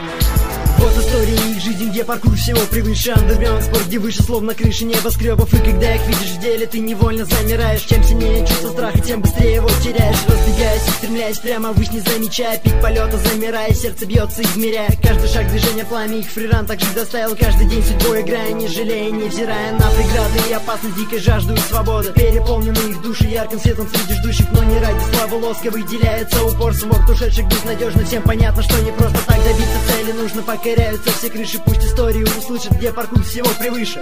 Вот история их жизни, где паркур всего превыше. Андерграунд спорт, где выше, словно крыши небоскребов. И когда их видишь в деле, ты невольно замираешь. Чем сильнее чувство страха, тем быстрее его теряешь. Разбегаясь и стремляясь прямо ввысь, не замечая пик полета, замирая, сердце бьется, измеряя каждый шаг движения пламя. Их фриран так жить заставил каждый день судьбой играя, не жалея, невзирая на преграды и опасность, дикой жажду и свободы. Переполнены их души ярким светом среди ждущих, но не ради славы лоска выделяется упорством. Вот ушедших безнадежно, всем понятно, что не просто так добиться цели нужно, покоряются все крыши. Пусть историю услышат, где паркур всего превыше.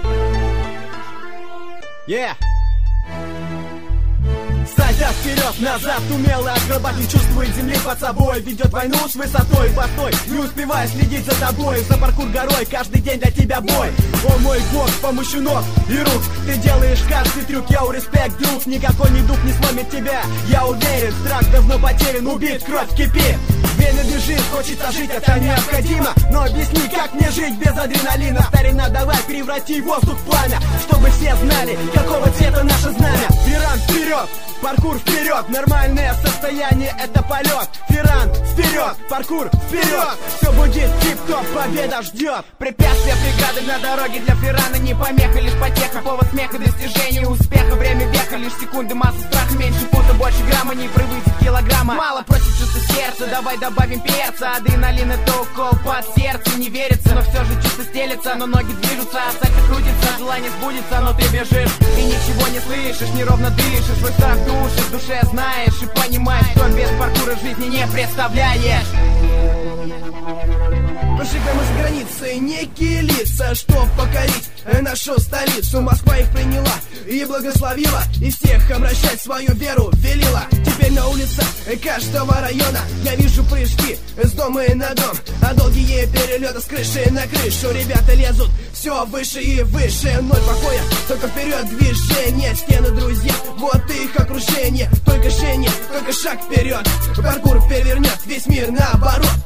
Садя вперед, назад, умелый акробат не чувствует земли под собой. Ведет войну с высотой, постой, не успевая следить за тобой. За паркур горой, каждый день для тебя бой. О мой бог, с помощью ног и рук ты делаешь каждый трюк. Йоу, респект, друг, никакой недуг не сломит тебя. Я уверен, страх давно потерян, убит, кровь кипит. Время бежит, хочется жить, это необходимо. Но объясни, как мне жить без адреналина. Старина, давай преврати воздух в пламя, чтобы все знали, какого цвета наше знамя. Фриран вперед, паркур вперед, нормальное состояние это полет. Фриран вперед, паркур вперед, все будет тип-топ, победа ждет. Препятствия, преграды на дороге для фрирана не помеха, лишь потеха, повод смеха, достижения успеха. Время века, лишь секунды, масса страха, меньше фута, больше грамма, не привычек килограмма. Мало просит чувство сердца, давай добавим перца. Адреналин это укол под сердце, не верится, но все же чувство стелется. Но ноги движутся, а сальто крутится, желание сбудется, но ты бежишь и ничего не слышишь, неровно дышишь, свой страх душишь, в душе знаешь и понимаешь, что без паркура жизни не представляешь. Прожигаем из границы некие лица, чтоб покорить нашу столицу. Москва их приняла и благословила, и всех обращать свою веру велела. Теперь на улицах каждого района я вижу прыжки с дома и на дом, а долгие перелеты с крыши на крышу. Ребята лезут все выше и выше, ноль покоя, только вперед движение. Стены, друзья, вот их окружение. Только шаг вперед, паркур перевернет весь мир наоборот.